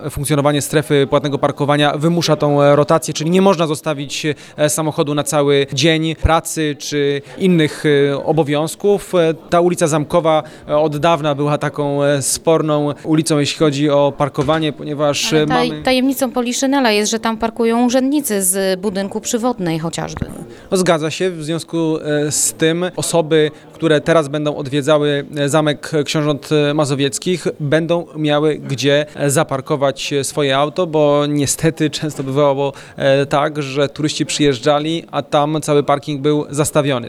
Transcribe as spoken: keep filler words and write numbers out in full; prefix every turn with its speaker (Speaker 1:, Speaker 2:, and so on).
Speaker 1: Funkcjonowanie strefy płatnego parkowania wymusza tą rotację, czyli nie można zostawić samochodu na cały dzień pracy czy innych obowiązków. Ta ulica Zamkowa od dawna była taką sporną ulicą, jeśli chodzi o parkowanie, ponieważ
Speaker 2: Ale
Speaker 1: mamy...
Speaker 2: tajemnicą Poliszynela jest, że tam parkują urzędnicy z budynku przywodnej chociażby.
Speaker 1: No, zgadza się, w związku z tym osoby, które teraz będą odwiedzały Zamek Książąt Mazowieckich, będą miały gdzie zaparkować swoje auto, bo niestety często bywało tak, że turyści przyjeżdżali, a tam cały parking był zastawiony.